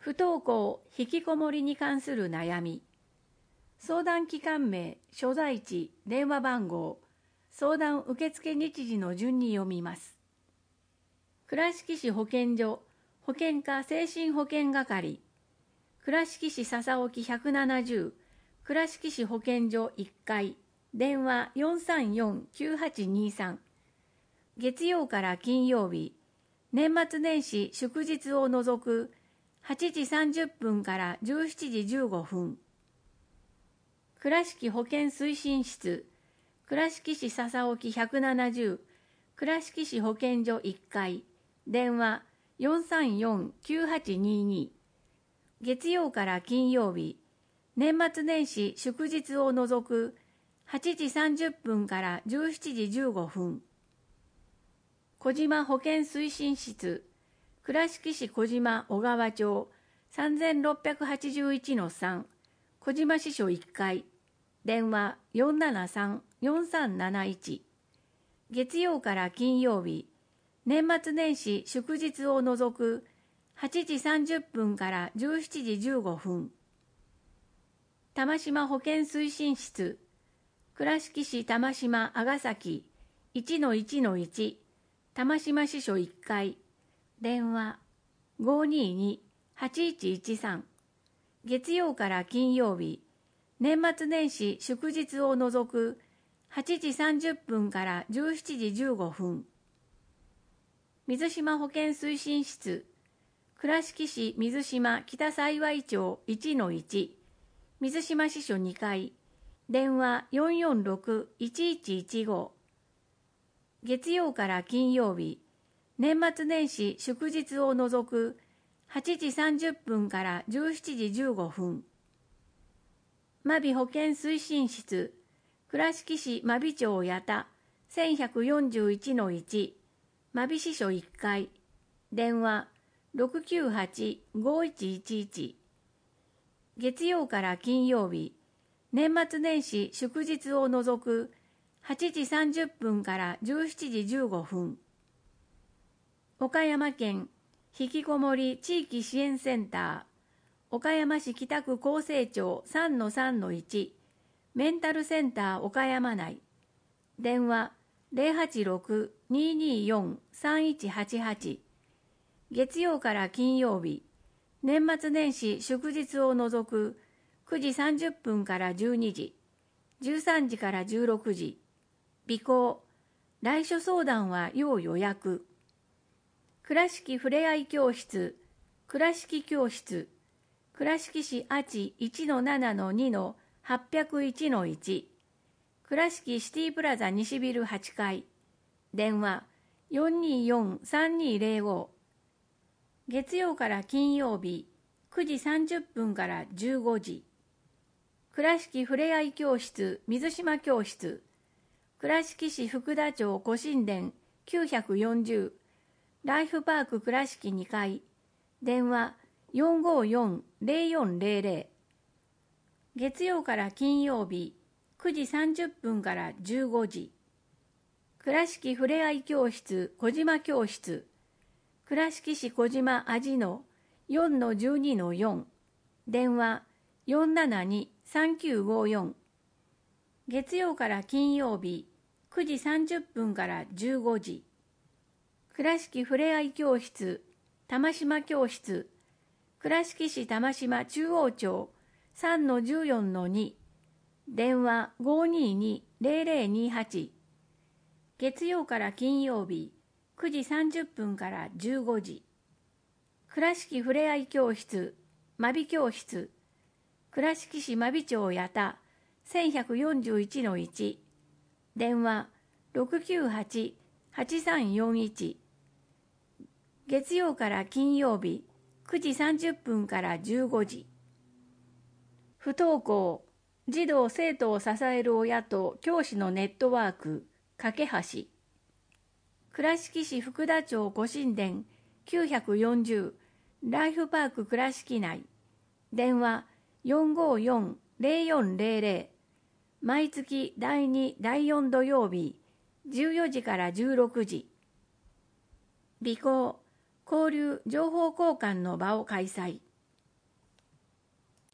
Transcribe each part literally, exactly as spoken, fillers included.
不登校・引きこもりに関する悩み。相談機関名、所在地、電話番号、相談受付日時の順に読みます。倉敷市保健所、保健課精神保健係、倉敷市笹沖ひゃくななじゅう、倉敷市保健所いっかい、電話 よんさんよんきゅうはちにさん。月曜から金曜日、年末年始祝日を除くはちじさんじゅっぷんからじゅうしちじじゅうごふん。倉敷保健推進室、倉敷市笹沖ひゃくななじゅう、倉敷市保健所いっかい、電話 よんさんよんきゅうはちにに。月曜から金曜日、年末年始祝日を除くはちじさんじゅっぷんからじゅうしちじじゅうごふん。小島保健推進室、倉敷市小島小川町 さんぜんろっぴゃくはちじゅういちのさん、小島支所いっかい、電話 よんななさんよんさんなないち。月曜から金曜日、年末年始祝日を除くはちじさんじゅっぷんからじゅうしちじじゅうごふん。玉島保健推進室、倉敷市玉島阿賀崎 いちのいちのいち、玉島支所いっかい、電話 ごにーにーはちいちいちさん。月曜から金曜日、年末年始祝日を除くはちじさんじゅっぷんからじゅうしちじじゅうごふん。水島保健推進室、倉敷市水島北幸町 いちのいち、水島支所にかい、電話 よんよんろくいちいちいちご。月曜から金曜日、年末年始祝日を除くはちじさんじゅっぷんからじゅうしちじじゅうごふん。真備保健推進室、倉敷市真備町八田 せんひゃくよんじゅういちのいち、真備支所いっかい、電話 ろくきゅうはちごいちいちいち。月曜から金曜日、年末年始祝日を除くはちじさんじゅっぷんからじゅうしちじじゅうごふん。岡山県ひきこもり地域支援センター、岡山市北区厚生町 さんのさんのいち、メンタルセンター岡山内、電話 ゼロはちろくにーにーよんさんいちはちはち。月曜から金曜日、年末年始祝日を除くくじさんじゅっぷんからじゅうにじ、じゅうさんじからじゅうろくじ、備考、来所相談は要予約。倉敷ふれあい教室、倉敷教室、倉敷市阿智 いちのななのにのはっぴゃくいちのいち、倉敷シティプラザ西ビルはちかい、電話 よんにーよんさんにーぜろご。月曜から金曜日、くじさんじゅっぷんからじゅうごじ。倉敷ふれあい教室水島教室、倉敷市福田町古神殿きゅうひゃくよんじゅう、ライフパーク倉敷にかい、電話 よんごーよんぜろよんぜろぜろ。月曜から金曜日、くじさんじゅっぷんからじゅうごじ。倉敷ふれあい教室小島教室、倉敷市小島味の よんのじゅうにのよん、電話 よんななにさんきゅうごよん。月曜から金曜日、くじさんじゅっぷんからじゅうごじ。倉敷ふれあい教室玉島教室、倉敷市玉島中央町 さんのじゅうよんのに、電話 ごーにーにーぜろぜろにーはち。月曜から金曜日、くじさんじゅっぷんからじゅうごじ。倉敷ふれあい教室真備教室、倉敷市真備町八田 せんひゃくよんじゅういちのいち、電話 ろくきゅうはちはちさんよんいち。月曜から金曜日、くじさんじゅっぷんからじゅうごじ。不登校、児童生徒を支える親と教師のネットワーク、架け橋。倉敷市福田町古神殿きゅうひゃくよんじゅう、ライフパーク倉敷内、電話 よんごーよんぜろよんぜろぜろ。毎月だいにだいよん土曜日、じゅうよじからじゅうろくじ。備考、交流情報交換の場を開催。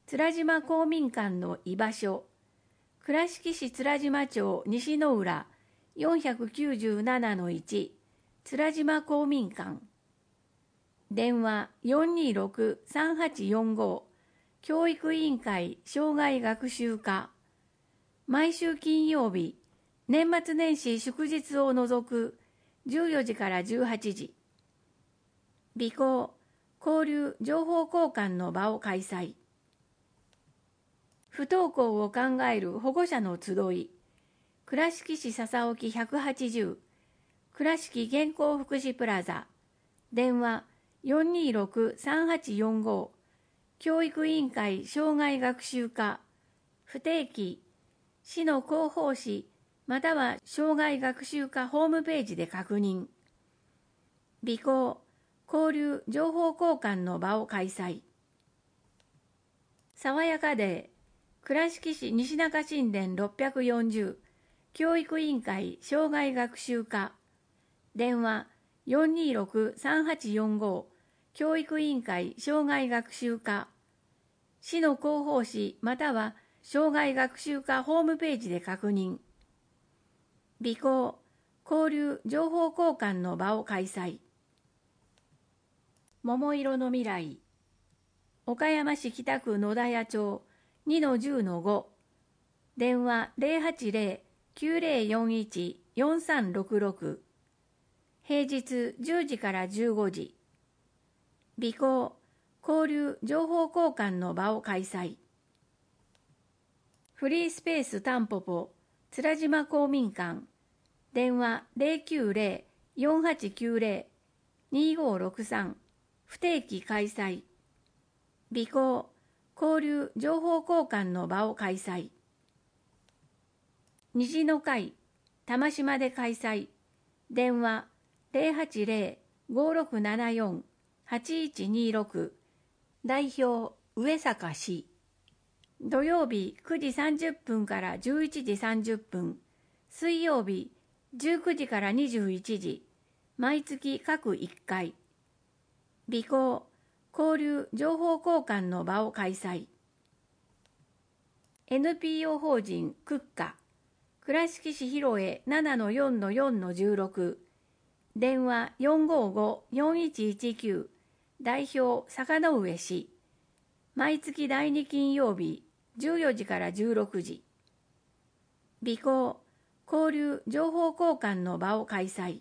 津島公民館の居場所、倉敷市津島町西の浦 よんひゃくきゅうじゅうななのいち 津島公民館。電話 よんにーろく さんはちよんご 教育委員会障害学習課。毎週金曜日、年末年始祝日を除くじゅうよじからじゅうはちじ。備考、交流情報交換の場を開催。不登校を考える保護者の集い。倉敷市笹沖ひゃくはちじゅう、倉敷健康福祉プラザ。電話 よんにーろく さんはちよんご 教育委員会障害学習課。不定期、市の広報誌または障害学習課ホームページで確認。備考、交流情報交換の場を開催。爽やかデー、倉敷市西中新田ろっぴゃくよんじゅう、教育委員会障害学習課。電話 よんにーろく さんはちよんご 教育委員会障害学習課。市の広報誌または障害学習課ホームページで確認。備考、交流情報交換の場を開催。桃色の未来、岡山市北区野田屋町 にのじゅうのご、電話 ゼロはちゼロ きゅうゼロよんいち よんさんろくろく、平日じゅうじからじゅうごじ。備考、交流情報交換の場を開催。フリースペースタンポポ津島公民館。電話 ゼロきゅうゼロ よんはちきゅうゼロ にごろくさん、不定期開催。備考、交流情報交換の場を開催。虹の会玉島で開催。電話 ゼロはちゼロ ごろくななよん はちいちにろく、代表上坂氏。土曜日くじさんじゅっぷんからじゅういちじさんじゅっぷん、水曜日じゅうくじからにじゅういちじ、毎月各いっかい。備考、交流情報交換の場を開催。エヌピーオー 法人クッカ倉敷市広江 ななのよんのよんのじゅうろく、電話 よんごご よんいちいちきゅう、代表坂上氏。毎月だいに金曜日じゅうよじからじゅうろくじ。備考、交流情報交換の場を開催。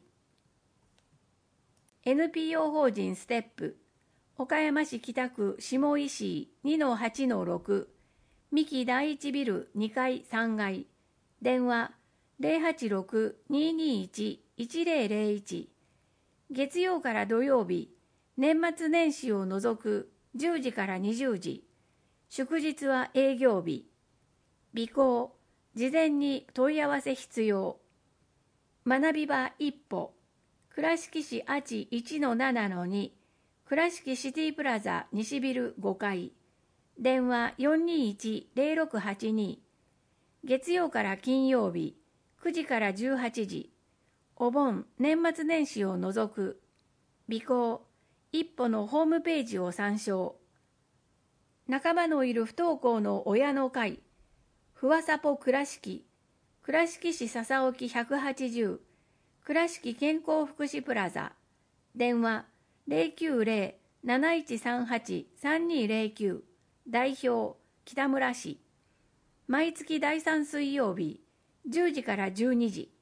エヌピーオー 法人ステップ岡山市北区下石井 にのはちのろく、三木第一ビルにかいさんがい、電話 ゼロはちろく にーにーいち いちゼロゼロいち、月曜から土曜日、年末年始を除くじゅうじからにじゅうじ、祝日は営業日。備考、事前に問い合わせ必要。学び場一歩、倉敷市阿智 いちのななのに、倉敷シティプラザ西ビルごかい、電話 よんにーいち ゼロろくはちに、月曜から金曜日くじからじゅうはちじ、お盆年末年始を除く。備考、一歩のホームページを参照。仲間のいる不登校の親の会、ふわさぽ倉敷、倉敷市笹沖ひゃくはちじゅう、倉敷健康福祉プラザ、電話 ゼロきゅうゼロ なないちさんはち さんにーゼロきゅう、代表北村氏。毎月だいさん水曜日じゅうじからじゅうにじ。